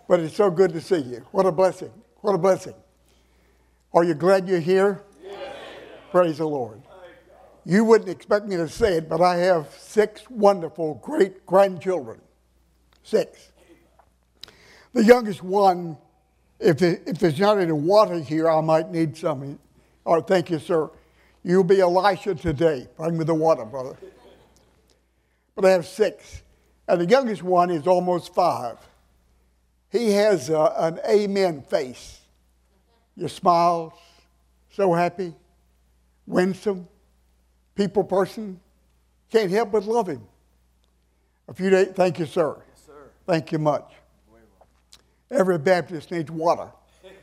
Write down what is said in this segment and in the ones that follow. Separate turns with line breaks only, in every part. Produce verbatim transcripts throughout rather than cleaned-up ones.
But it's so good to see you. What a blessing. What a blessing. Are you glad you're here? Yes. Praise the Lord. You wouldn't expect me to say it, but I have six wonderful great grandchildren. Six. The youngest one, if, it, if there's not any water here, I might need some. All right, thank you, sir. You'll be Elisha today. Bring me the water, brother. But I have six. And the youngest one is almost five. He has a, an amen face. He smiles, so happy, winsome, people person. Can't help but love him. A few days, thank you, sir.
Yes, sir.
Thank you much. Every Baptist needs water.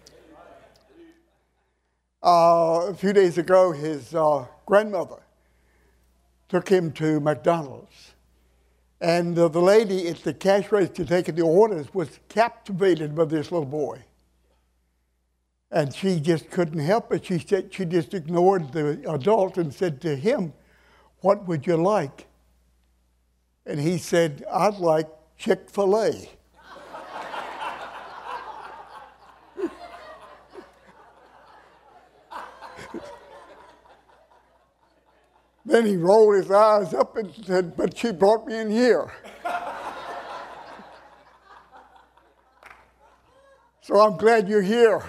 Uh, a few days ago, his uh, grandmother took him to McDonald's. And uh, the lady at the cash register taking the orders was captivated by this little boy. And she just couldn't help it. She said she just ignored the adult and said to him, "What would you like?" And he said, "I'd like Chick-fil-A." Then he rolled his eyes up and said, "But she brought me in here." So I'm glad you're here.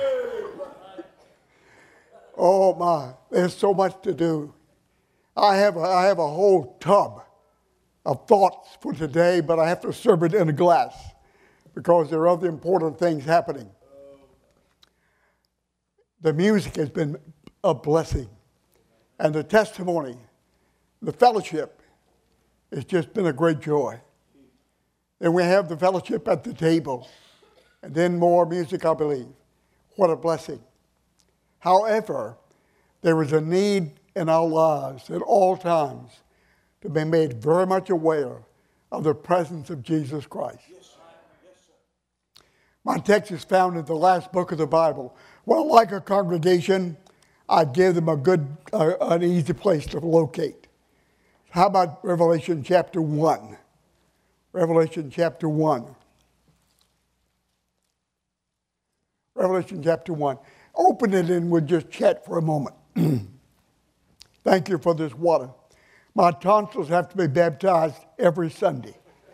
Oh my, there's so much to do. I have a, I have a whole tub of thoughts for today, but I have to serve it in a glass because there are other important things happening. The music has been a blessing. And the testimony, the fellowship, it's just been a great joy. Then we have the fellowship at the table, and then more music, I believe. What a blessing. However, there is a need in our lives at all times to be made very much aware of the presence of Jesus Christ. Yes, sir. Yes, sir. My text is found in the last book of the Bible. Well, like a congregation, I give them a good, uh, an easy place to locate. How about Revelation chapter one? Revelation chapter one. Revelation chapter one. Open it and we'll just chat for a moment. Thank you for this water. My tonsils have to be baptized every Sunday.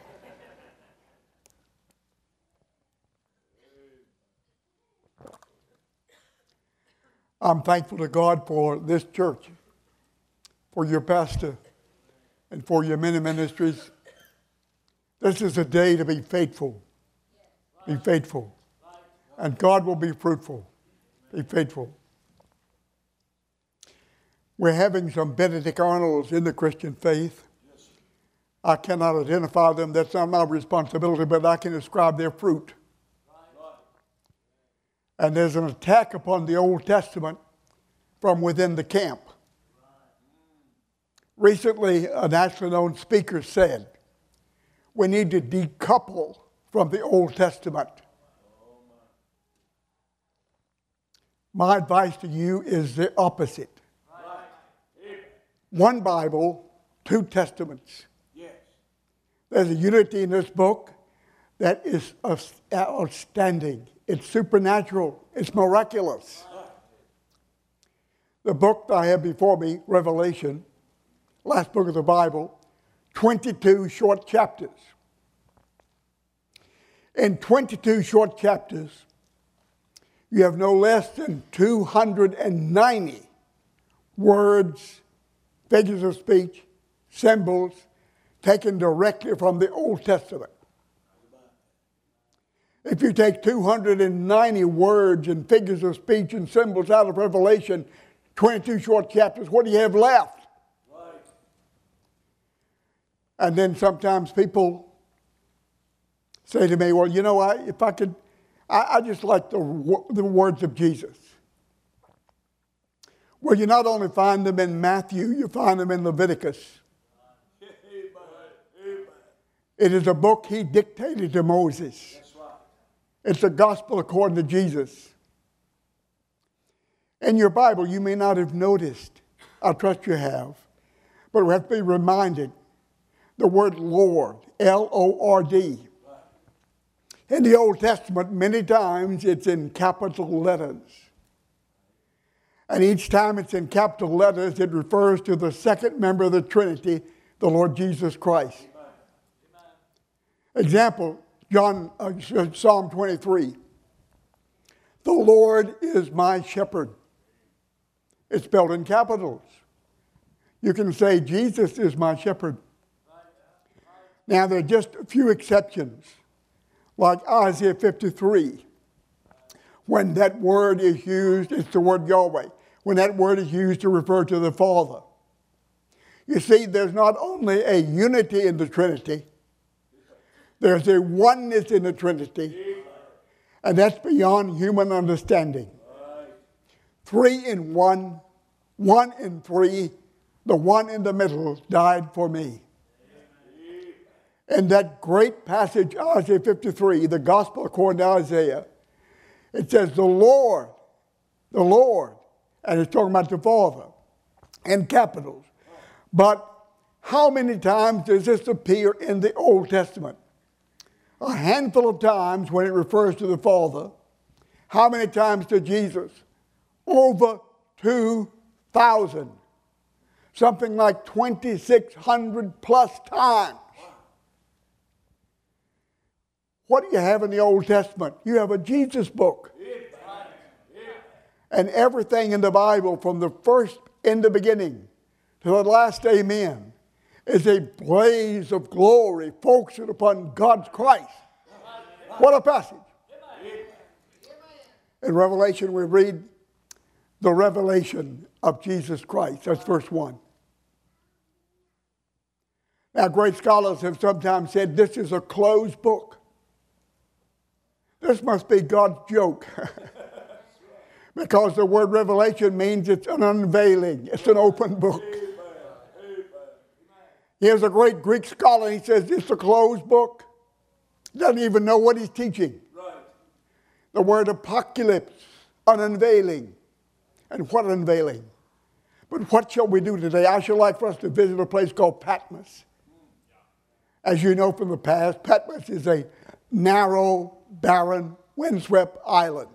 I'm thankful to God for this church, for your pastor, and for your many ministries. This is a day to be faithful. Be faithful. And God will be fruitful. Be faithful. We're having some Benedict Arnolds in the Christian faith. I cannot identify them. That's not my responsibility, but I can describe their fruit. And there's an attack upon the Old Testament from within the camp. Recently, a nationally known speaker said, we need to decouple from the Old Testament. My advice to you is the opposite. One Bible, two testaments. There's a unity in this book that is outstanding. It's supernatural. It's miraculous. The book that I have before me, Revelation, last book of the Bible, twenty-two short chapters. In twenty-two short chapters, you have no less than two hundred ninety words, figures of speech, symbols, taken directly from the Old Testament. If you take two hundred ninety words and figures of speech and symbols out of Revelation, twenty-two short chapters, what do you have left? Right. And then sometimes people say to me, well, you know, I, if I could, I, I just like the, the words of Jesus. Well, you not only find them in Matthew, you find them in Leviticus. It is a book he dictated to Moses. That's right. It's the gospel according to Jesus. In your Bible, you may not have noticed, I trust you have, but we have to be reminded, the word Lord, L O R D. Right. In the Old Testament, many times it's in capital letters. And each time it's in capital letters, it refers to the second member of the Trinity, the Lord Jesus Christ. Amen. Example, John, uh, Psalm twenty-three. The Lord is my shepherd. It's spelled in capitals. You can say, Jesus is my shepherd. Now, there are just a few exceptions, like Isaiah fifty-three. When that word is used, it's the word Yahweh. When that word is used to refer to the Father. You see, there's not only a unity in the Trinity, there's a oneness in the Trinity, and that's beyond human understanding. Three in one, one in three, the one in the middle died for me. In that great passage, Isaiah fifty-three, the Gospel according to Isaiah, it says, the Lord, the Lord, and it's talking about the Father, in capitals. But how many times does this appear in the Old Testament? A handful of times when it refers to the Father. How many times to Jesus? Over two thousand. Something like twenty-six hundred plus times. What do you have in the Old Testament? You have a Jesus book. And everything in the Bible, from the first in the beginning to the last amen, is a blaze of glory focused upon God's Christ. What a passage. In Revelation, we read the revelation of Jesus Christ. That's verse one. Now, great scholars have sometimes said this is a closed book. This must be God's joke. Because the word revelation means it's an unveiling. It's an open book. Here's a great Greek scholar. He says it's a closed book. Doesn't even know what he's teaching. The word apocalypse, an unveiling. And what unveiling? But what shall we do today? I should like for us to visit a place called Patmos. As you know from the past, Patmos is a narrow, barren, windswept island.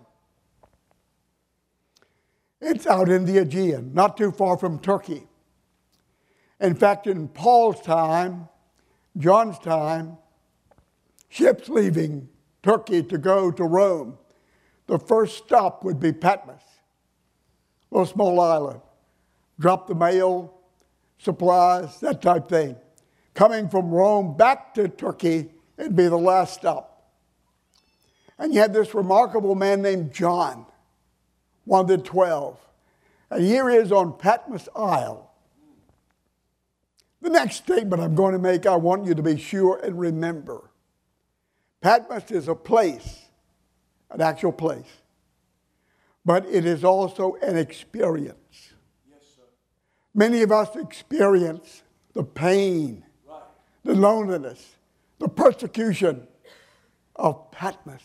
It's out in the Aegean, not too far from Turkey. In fact, in Paul's time, John's time, ships leaving Turkey to go to Rome, the first stop would be Patmos, a little small island. Drop the mail, supplies, that type thing. Coming from Rome back to Turkey, it'd be the last stop. And you had this remarkable man named John, one of the twelve. And here he is on Patmos Isle. The next statement I'm going to make, I want you to be sure and remember. Patmos is a place, an actual place. But it is also an experience. Yes, sir. Many of us experience the pain, right, the loneliness, the persecution of Patmos.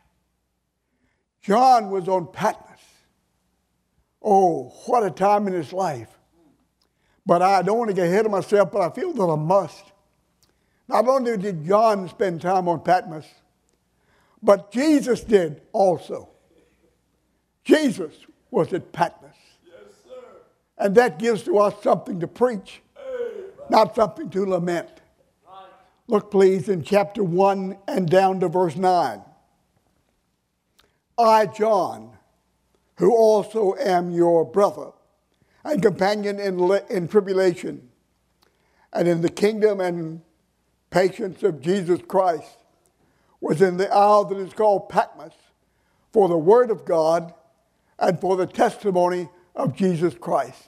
John was on Patmos. Oh, what a time in his life. But I don't want to get ahead of myself, but I feel that I must. Not only did John spend time on Patmos, but Jesus did also. Jesus was at Patmos. Yes, sir. And that gives to us something to preach, not something to lament. Right. Look, please, in chapter one and down to verse nine. I, John, who also am your brother and companion in, in tribulation and in the kingdom and patience of Jesus Christ, was in the isle that is called Patmos for the word of God and for the testimony of Jesus Christ.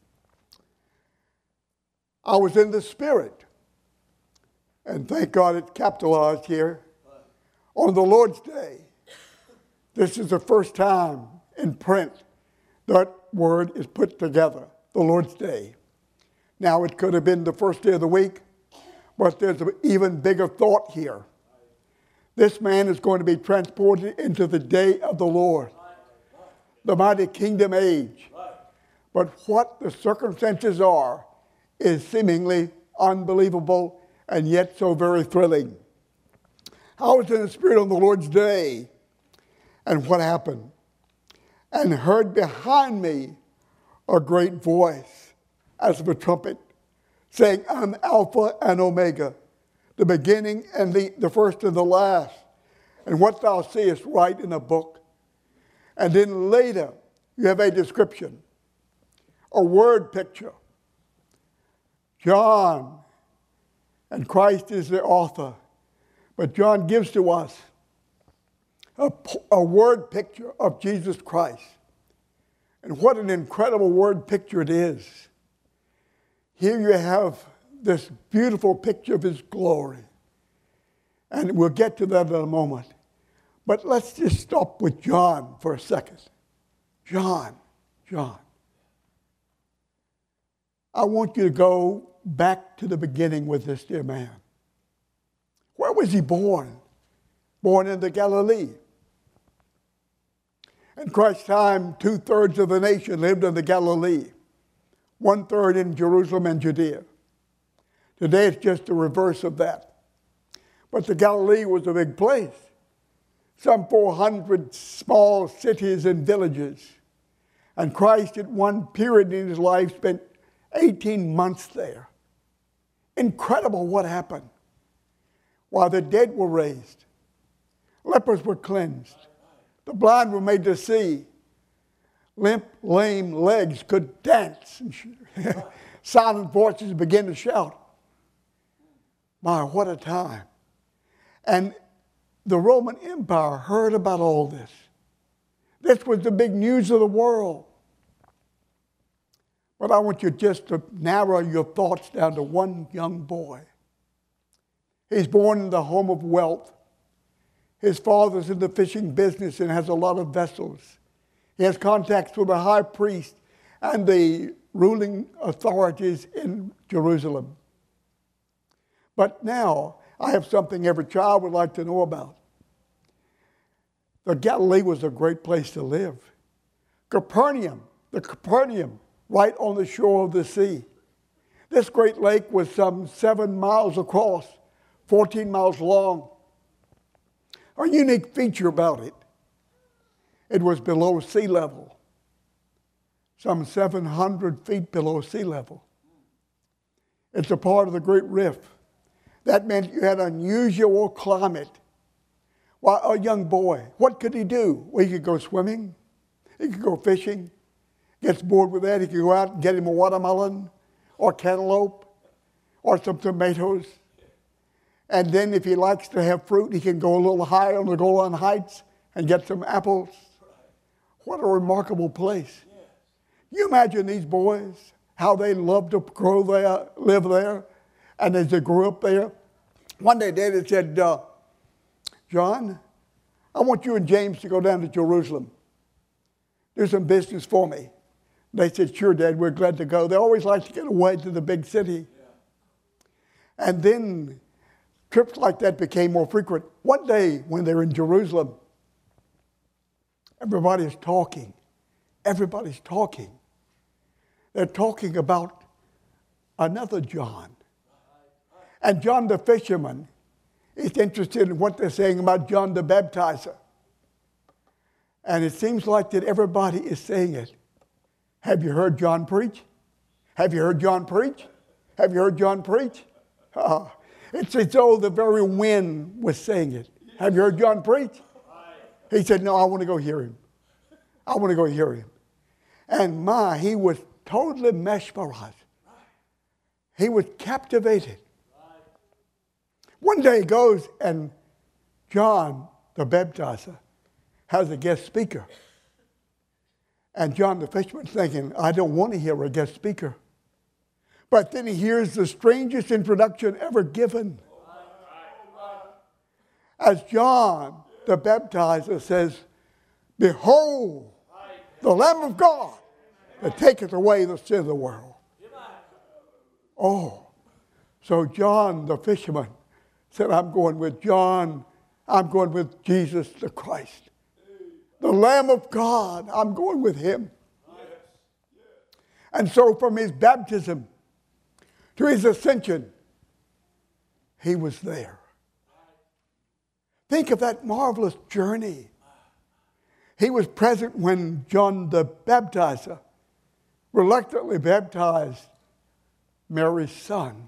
I was in the Spirit, and thank God it's capitalized here, on the Lord's Day. This is the first time in print that word is put together, the Lord's Day. Now, it could have been the first day of the week, but there's an even bigger thought here. This man is going to be transported into the day of the Lord, the mighty kingdom age. But what the circumstances are is seemingly unbelievable and yet so very thrilling. I was in the Spirit on the Lord's day. And what happened? And heard behind me a great voice as of a trumpet, saying, I'm Alpha and Omega, the beginning and the, the first and the last. And what thou seest, write in a book. And then later, you have a description, a word picture. John, and Christ is the author, but John gives to us a, a word picture of Jesus Christ. And what an incredible word picture it is. Here you have this beautiful picture of his glory. And we'll get to that in a moment. But let's just stop with John for a second. John, John. I want you to go back to the beginning with this dear man. Where was he born? Born in the Galilee. In Christ's time, two-thirds of the nation lived in the Galilee. One-third in Jerusalem and Judea. Today it's just the reverse of that. But the Galilee was a big place. Some four hundred small cities and villages. And Christ at one period in his life spent eighteen months there. Incredible what happened. While the dead were raised, lepers were cleansed, the blind were made to see, limp, lame legs could dance, and silent voices began to shout. My, what a time. And the Roman Empire heard about all this. This was the big news of the world. But I want you just to narrow your thoughts down to one young boy. He's born in the home of wealth. His father's in the fishing business and has a lot of vessels. He has contacts with the high priest and the ruling authorities in Jerusalem. But now, I have something every child would like to know about. The Galilee was a great place to live. Capernaum, the Capernaum, right on the shore of the sea. This great lake was some seven miles across, fourteen miles long. A unique feature about it, it was below sea level, some seven hundred feet below sea level. It's a part of the Great Rift. That meant you had unusual climate. Well, a young boy, what could he do? Well, he could go swimming. He could go fishing. Gets bored with that, he could go out and get him a watermelon or cantaloupe or some tomatoes. And then if he likes to have fruit, he can go a little higher on the Golan Heights and get some apples. What a remarkable place. You imagine these boys, how they loved to grow there, live there. And as they grew up there, one day Daddy said, uh, John, I want you and James to go down to Jerusalem. Do some business for me. They said, sure, Dad, we're glad to go. They always like to get away to the big city. Yeah. And then trips like that became more frequent. One day when they're in Jerusalem, everybody's talking. Everybody's talking. They're talking about another John. And John the fisherman is interested in what they're saying about John the baptizer. And it seems like that everybody is saying it. Have you heard John preach? Have you heard John preach? Have you heard John preach? Uh, it's as though the very wind was saying it. Have you heard John preach? He said, no, I want to go hear him. I want to go hear him. And my, he was totally mesmerized. He was captivated. One day he goes and John the baptizer has a guest speaker. And John the fisherman's thinking, I don't want to hear a guest speaker. But then he hears the strangest introduction ever given. As John the baptizer says, behold, the Lamb of God that taketh away the sin of the world. Oh, so John the fisherman said, I'm going with John. I'm going with Jesus the Christ. The Lamb of God, I'm going with him. And so from his baptism to his ascension, he was there. Think of that marvelous journey. He was present when John the Baptizer reluctantly baptized Mary's son.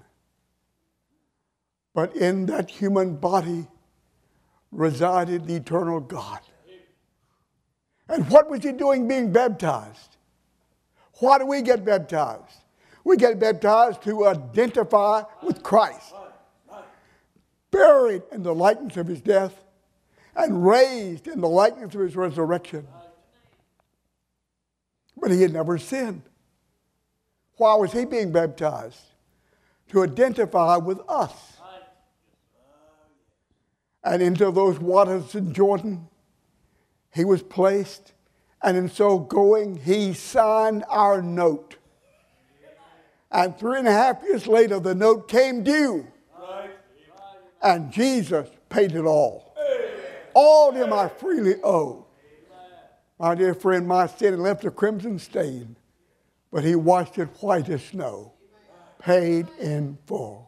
But in that human body resided the eternal God. And what was he doing being baptized? Why do we get baptized? We get baptized to identify with Christ, buried in the likeness of his death and raised in the likeness of his resurrection. But he had never sinned. Why was he being baptized? To identify with us. And into those waters in Jordan, he was placed, and in so going, he signed our note. And three and a half years later, the note came due, and Jesus paid it all. All him I freely owe. My dear friend, my sin left a crimson stain, but he washed it white as snow, paid in full.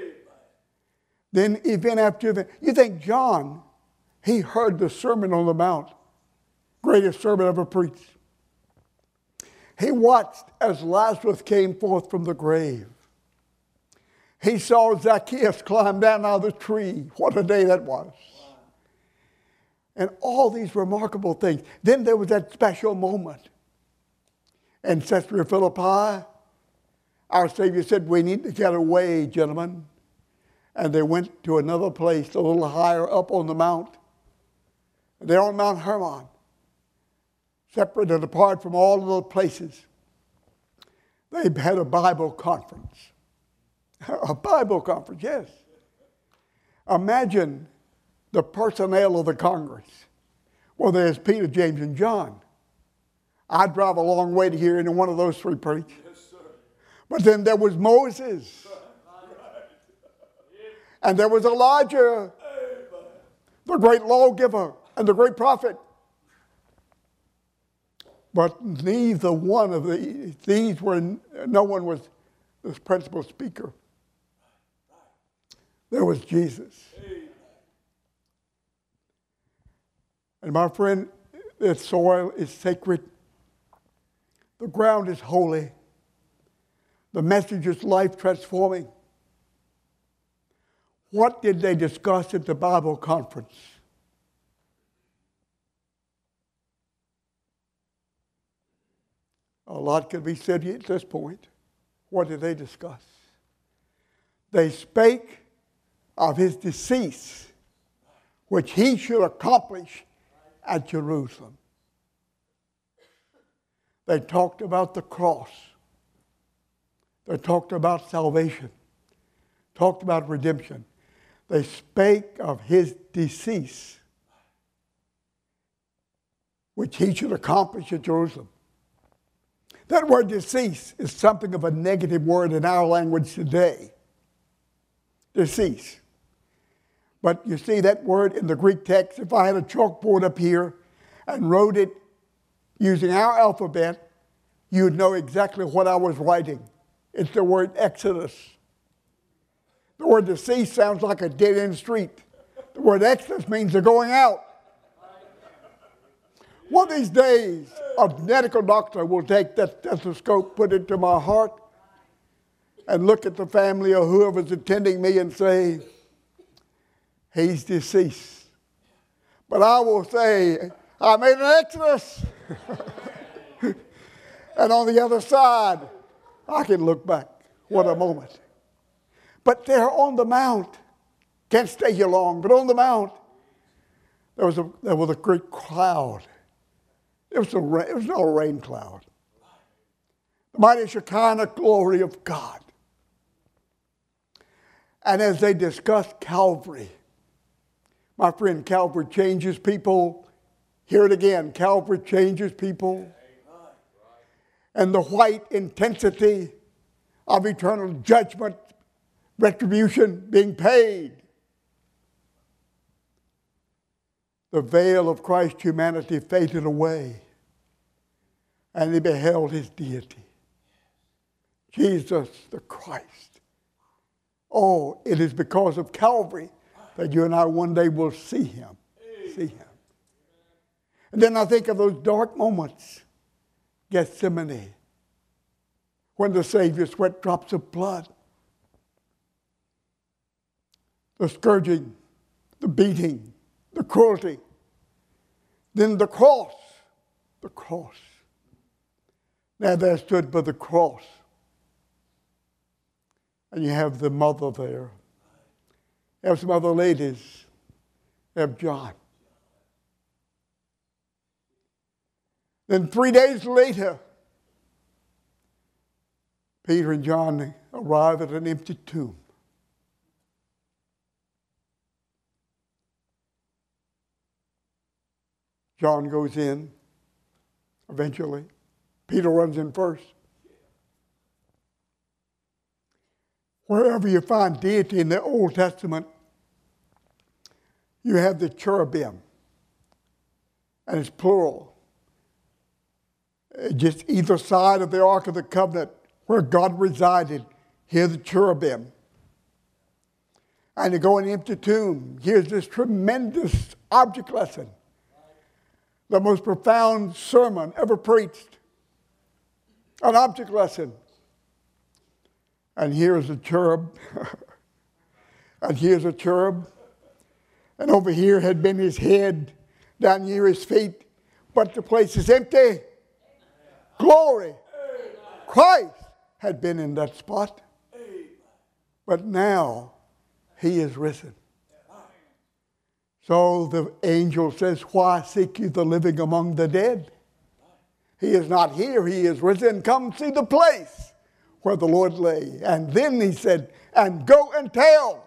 Then event after event. You think John, he heard the Sermon on the Mount, greatest sermon ever preached. He watched as Lazarus came forth from the grave. He saw Zacchaeus climb down out of the tree. What a day that was. And all these remarkable things. Then there was that special moment. In Caesarea Philippi, our Savior said, we need to get away, gentlemen. And they went to another place a little higher up on the mount. They're on Mount Hermon, separate and apart from all of the places. They had a Bible conference. A Bible conference, yes. Imagine the personnel of the Congress. Well, there's Peter, James, and John. I'd drive a long way to hear any one of those three preach. Yes, but then there was Moses. And there was Elijah, the great lawgiver and the great prophet. But neither one of these, these were, no one was the principal speaker. There was Jesus. And my friend, the soil is sacred. The ground is holy. The message is life transforming. What did they discuss at the Bible conference? A lot could be said at this point. What did they discuss? They spake of his decease, which he should accomplish at Jerusalem. They talked about the cross. They talked about salvation. Talked about redemption. They spake of his decease, which he should accomplish at Jerusalem. That word decease is something of a negative word in our language today. Decease. But you see that word in the Greek text, if I had a chalkboard up here and wrote it using our alphabet, you'd know exactly what I was writing. It's the word Exodus. The word decease sounds like a dead-end street. The word Exodus means they're going out. One of these days, a medical doctor will take that stethoscope, put it to my heart, and look at the family or whoever's attending me and say, he's deceased. But I will say, I made an exodus. And on the other side, I can look back. What a moment. But there on the mount, can't stay here long, but on the mount, there was a, there was a great cloud. It was, a, it was not a rain cloud. The mighty Shekinah glory of God. And as they discussed Calvary, my friend, Calvary changes people. Hear it again, Calvary changes people. And the white intensity of eternal judgment, retribution being paid. The veil of Christ's humanity faded away, and they beheld his deity. Jesus the Christ. Oh, it is because of Calvary that you and I one day will see him. See him. And then I think of those dark moments, Gethsemane, when the Savior sweat drops of blood, the scourging, the beating, the cruelty, then the cross, the cross. Now there stood by the cross, and you have the mother there. You have some other ladies. You have John. Then three days later, Peter and John arrive at an empty tomb. John goes in eventually. Peter runs in first. Wherever you find deity in the Old Testament, you have the cherubim, and it's plural. Just either side of the Ark of the Covenant where God resided, here the cherubim. And you go in an empty tomb. Here's this tremendous object lesson. The most profound sermon ever preached. An object lesson. And here's a cherub. And here's a cherub. And over here had been his head, down near his feet. But the place is empty. Glory. Christ had been in that spot. But now he is risen. So the angel says, why seek you the living among the dead? He is not here, he is risen. Come see the place where the Lord lay. And then he said, and go and tell.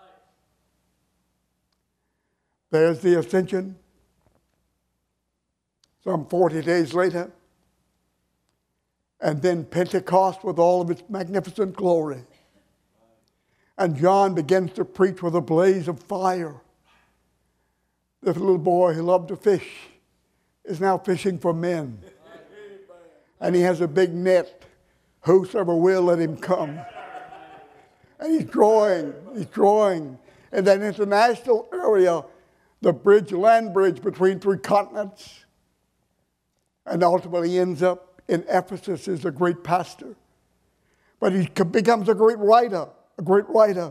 There's the ascension. Some forty days later. And then Pentecost with all of its magnificent glory. And John begins to preach with a blaze of fire. This little boy who loved to fish is now fishing for men. And he has a big net. Whosoever will, let him come. And he's drawing, he's drawing. In that international area, the bridge, land bridge between three continents. And ultimately ends up in Ephesus as a great pastor. But he becomes a great writer, a great writer.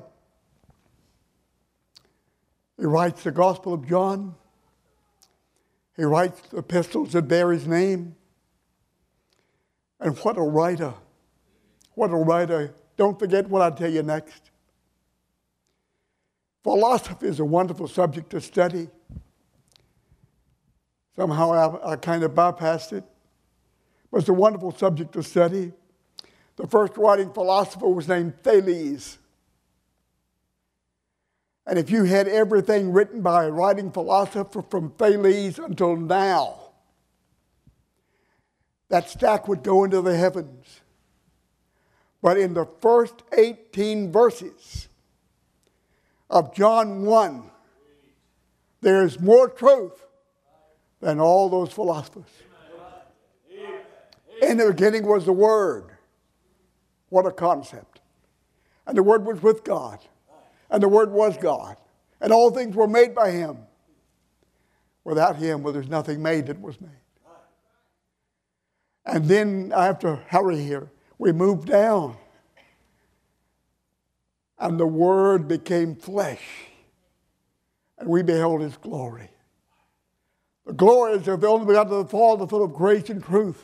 He writes the Gospel of John. He writes the epistles that bear his name. And what a writer. What a writer. Don't forget what I'll tell you next. Philosophy is a wonderful subject to study. Somehow I, I kind of bypassed it. But it's a wonderful subject to study. The first writing philosopher was named Thales. And if you had everything written by a writing philosopher from Thales until now, that stack would go into the heavens. But in the first eighteen verses of John one, there's more truth than all those philosophers. In the beginning was the Word. What a concept. And the Word was with God. And the Word was God. And all things were made by Him. Without Him, well, there's nothing made that was made. And then, I have to hurry here, we moved down. And the Word became flesh. And we beheld His glory. The glory is of the only begotten of the Father, full of grace and truth.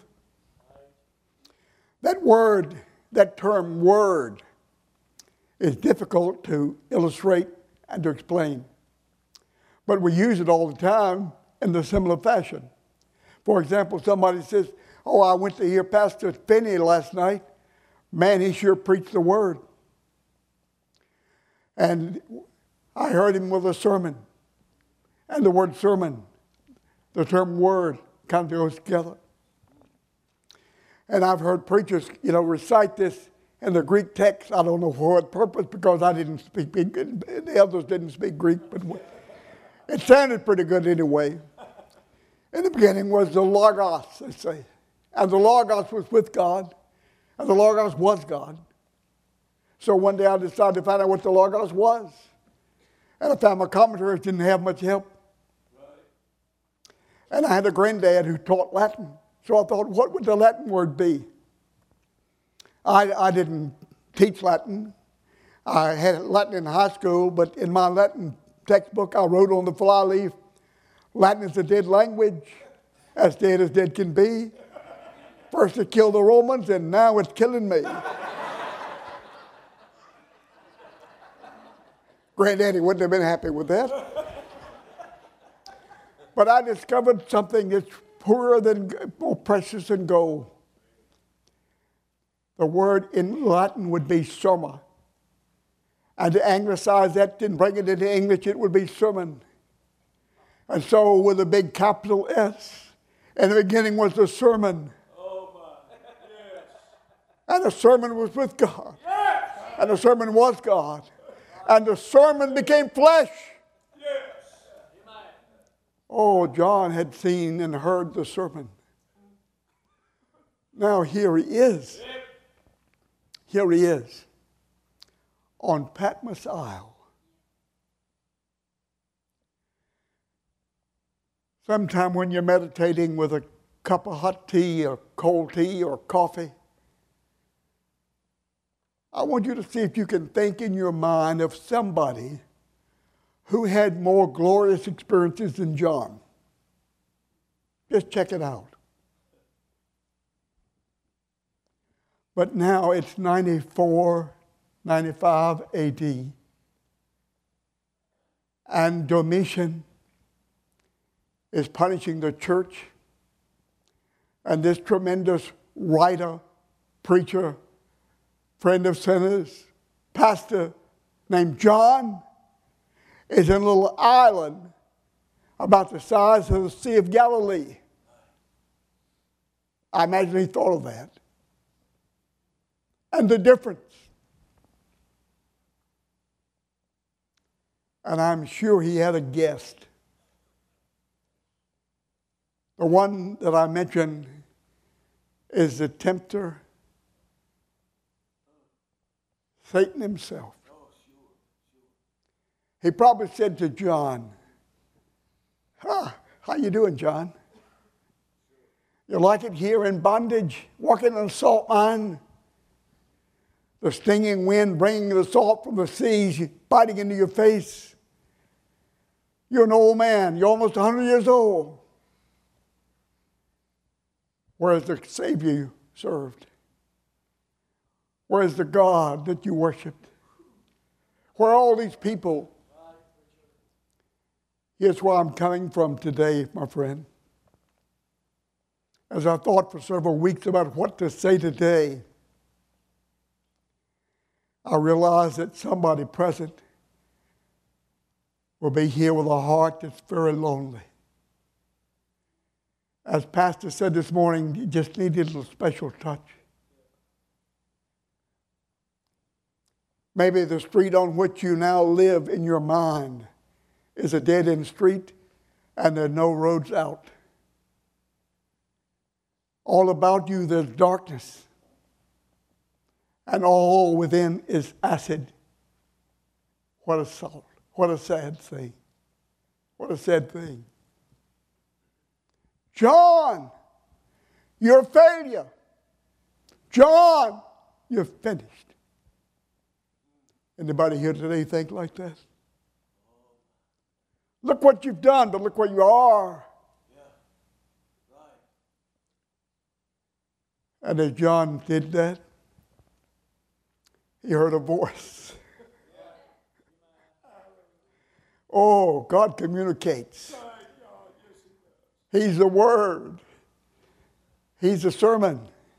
That word, that term word, is difficult to illustrate and to explain. But we use it all the time in the similar fashion. For example, somebody says, oh, I went to hear Pastor Finney last night. Man, he sure preached the word. And I heard him with a sermon. And the word sermon, the term word, kind of goes together. And I've heard preachers, you know, recite this in the Greek text. I don't know for what purpose, because I didn't speak Greek, and the others didn't speak Greek, but it sounded pretty good anyway. In the beginning was the Logos, they say. And the Logos was with God, and the Logos was God. So one day I decided to find out what the Logos was. And I found my commentaries didn't have much help. And I had a granddad who taught Latin. So I thought, what would the Latin word be? I, I didn't teach Latin. I had Latin in high school, but in my Latin textbook, I wrote on the flyleaf, Latin is a dead language, as dead as dead can be. First it killed the Romans, and now it's killing me. Granddaddy wouldn't have been happy with that. But I discovered something that's poorer than, more precious than gold. The word in Latin would be soma. And to anglicize that and bring it into English, it would be sermon. And so with a big capital S, and the beginning was the sermon.
Oh my, yes.
And the sermon was with God.
Yes.
And the sermon was God. And the sermon became flesh.
Yes.
Oh, John had seen and heard the sermon. Now here he is. Here he is on Patmos Isle. Sometime when you're meditating with a cup of hot tea or cold tea or coffee, I want you to see if you can think in your mind of somebody who had more glorious experiences than John. Just check it out. But now it's ninety-four, ninety-five A D. And Domitian is punishing the church. And this tremendous writer, preacher, friend of sinners, pastor named John is in a little island about the size of the Sea of Galilee. I imagine he thought of that. And the difference. And I'm sure he had a guest. The one that I mentioned is the tempter, Satan himself. He probably said to John, huh, how you doing, John? You like it here in bondage, walking in a salt mine? The stinging wind bringing the salt from the seas, biting into your face. You're an old man. You're almost one hundred years old. Where is the Savior you served? Where is the God that you worshiped? Where are all these people? Here's where I'm coming from today, my friend. As I thought for several weeks about what to say today, I realized that somebody present will be here with a heart that's very lonely. As Pastor said this morning, you just needed a little special touch. Maybe the street on which you now live in your mind is a dead-end street and there are no roads out. All about you there's darkness. And all within is acid. What a salt. What a sad thing. What a sad thing. John, you're a failure. John, you're finished. Anybody here today think like that? Look what you've done, but look where you are.
Yeah. Right.
And as John did that, he heard a voice. Oh, God communicates. He's the Word. He's the sermon.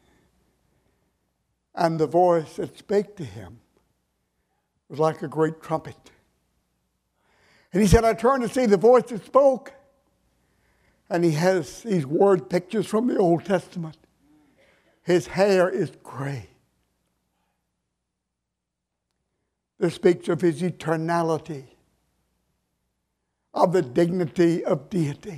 And the voice that spake to him was like a great trumpet. And he said, I turned to see the voice that spoke. And he has these word pictures from the Old Testament. His hair is gray. This speaks of his eternality, of the dignity of deity.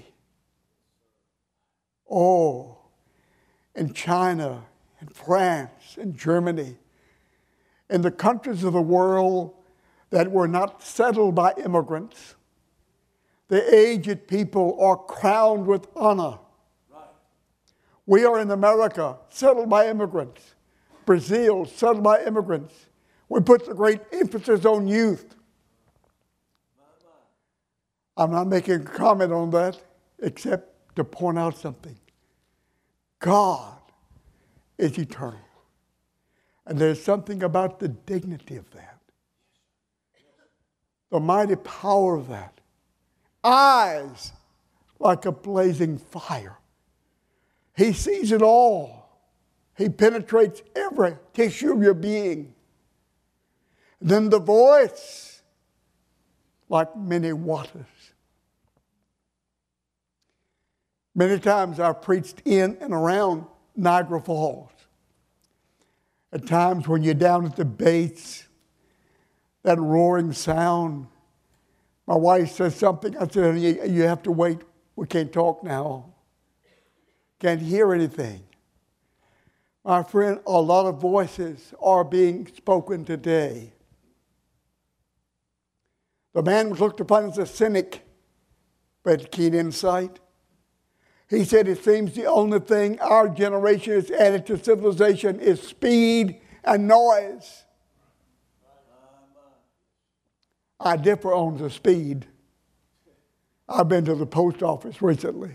Oh, in China, in France, in Germany, in the countries of the world that were not settled by immigrants. The aged people are crowned with honor.
Right.
We are in America, settled by immigrants. Brazil, settled by immigrants. We put the great emphasis on youth. I'm not making a comment on that except to point out something. God is eternal. And there's something about the dignity of that. The mighty power of that. Eyes like a blazing fire. He sees it all. He penetrates every tissue of your being. Then the voice like many waters. Many times I've preached in and around Niagara Falls. At times when you're down at the base, that roaring sound. My wife says something. I said, you, you have to wait. We can't talk now. Can't hear anything. My friend, a lot of voices are being spoken today. The man was looked upon as a cynic, but had keen insight. He said, it seems the only thing our generation has added to civilization is speed and noise. I differ on the speed. I've been to the post office recently.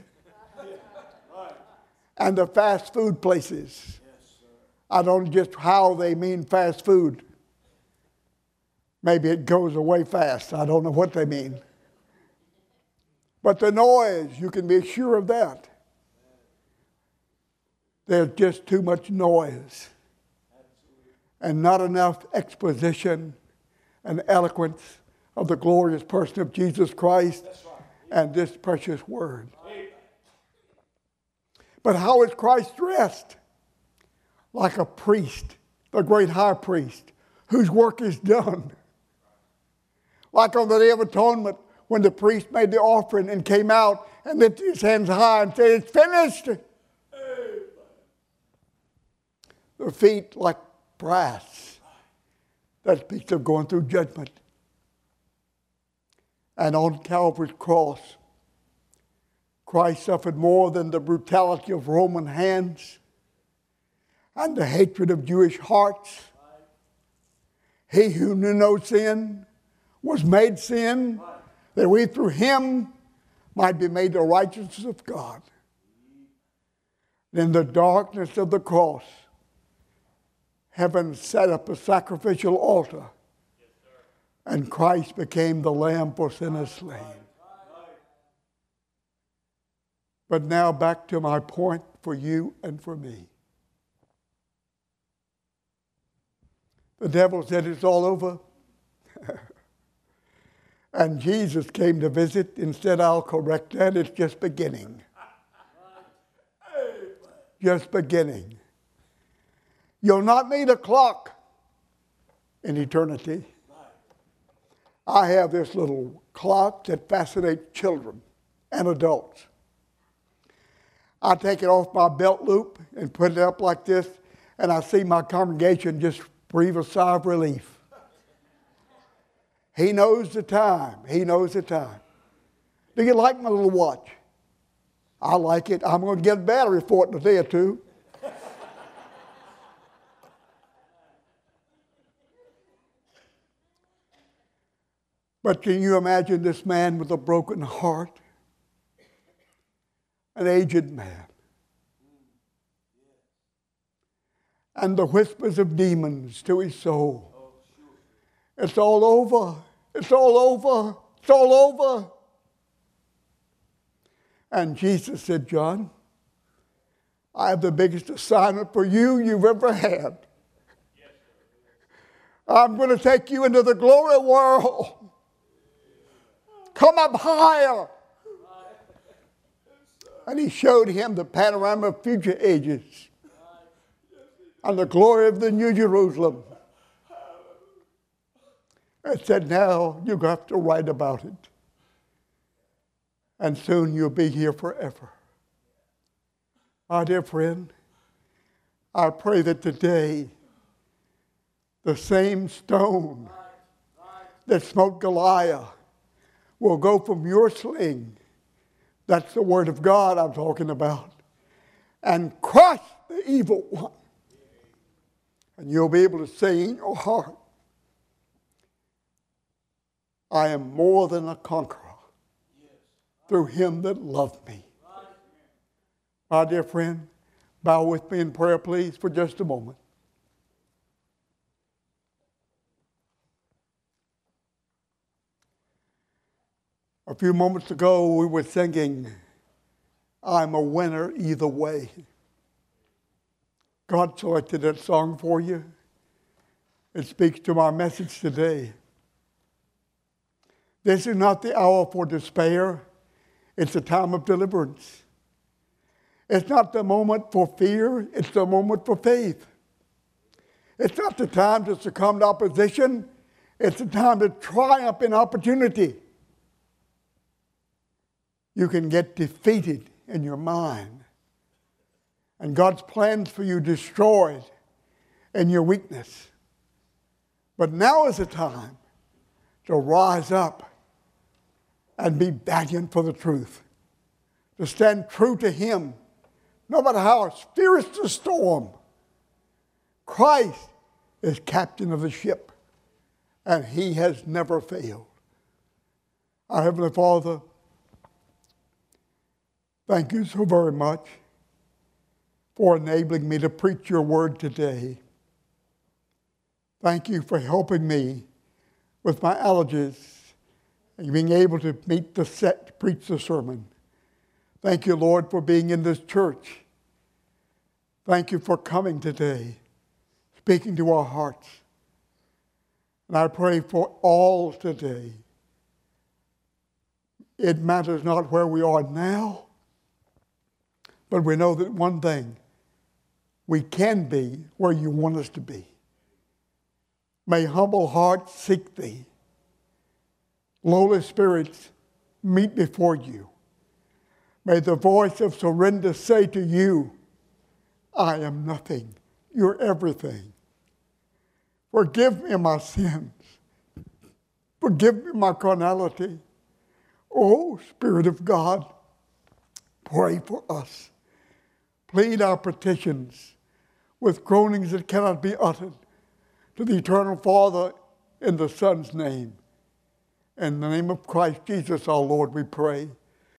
And the fast food places. I don't know just how they mean fast food. Maybe it goes away fast. I don't know what they mean. But the noise, you can be sure of that. There's just too much noise and not enough exposition and eloquence of the glorious person of Jesus Christ and this precious word. But how is Christ dressed? Like a priest, the great high priest, whose work is done. Like on the Day of Atonement, when the priest made the offering and came out and lifted his hands high and said, it's finished. The feet like brass. That speaks of going through judgment. And on Calvary's cross, Christ suffered more than the brutality of Roman hands and the hatred of Jewish hearts. He who knew no sin was made sin, that we through him might be made the righteousness of God. In the darkness of the cross, heaven set up a sacrificial altar, and Christ became the lamb for sinners slain. But now back to my point for you and for me. The devil said it's all over. And Jesus came to visit. Instead, I'll correct that. It's just beginning. Just beginning. You'll not need a clock in eternity. I have this little clock that fascinates children and adults. I take it off my belt loop and put it up like this, and I see my congregation just breathe a sigh of relief. He knows the time. He knows the time. Do you like my little watch? I like it. I'm going to get a battery for it in a day or two. But can you imagine this man with a broken heart? An aged man. And the whispers of demons to his soul. It's all over. It's all over. It's all over. And Jesus said, John, I have the biggest assignment for you you've ever had. I'm going to take you into the glory world. Come up higher. And he showed him the panorama of future ages and the glory of the New Jerusalem. And said, now you have to write about it. And soon you'll be here forever. My dear friend, I pray that today the same stone that smote Goliath will go from your sling, that's the word of God I'm talking about, and crush the evil one. And you'll be able to say in your heart, I am more than a conqueror through him that loved me. My dear friend, bow with me in prayer, please, for just a moment. A few moments ago, we were singing, I'm a winner either way. God selected that song for you. It speaks to my message today. This is not the hour for despair. It's a time of deliverance. It's not the moment for fear. It's the moment for faith. It's not the time to succumb to opposition. It's the time to triumph in opportunity. You can get defeated in your mind, and God's plans for you destroyed in your weakness. But now is the time to rise up and be valiant for the truth, to stand true to him, no matter how fierce the storm. Christ is captain of the ship, and he has never failed. Our Heavenly Father, thank you so very much for enabling me to preach your word today. Thank you for helping me with my allergies and being able to meet the set to preach the sermon. Thank you, Lord, for being in this church. Thank you for coming today, speaking to our hearts. And I pray for all today. It matters not where we are now, but we know that one thing, we can be where you want us to be. May humble hearts seek thee. Lowly spirits meet before you. May the voice of surrender say to you, I am nothing, you're everything. Forgive me my sins. Forgive me my carnality. Oh, Spirit of God, pray for us. Plead our petitions with groanings that cannot be uttered to the eternal Father in the Son's name. In the name of Christ Jesus our Lord we pray.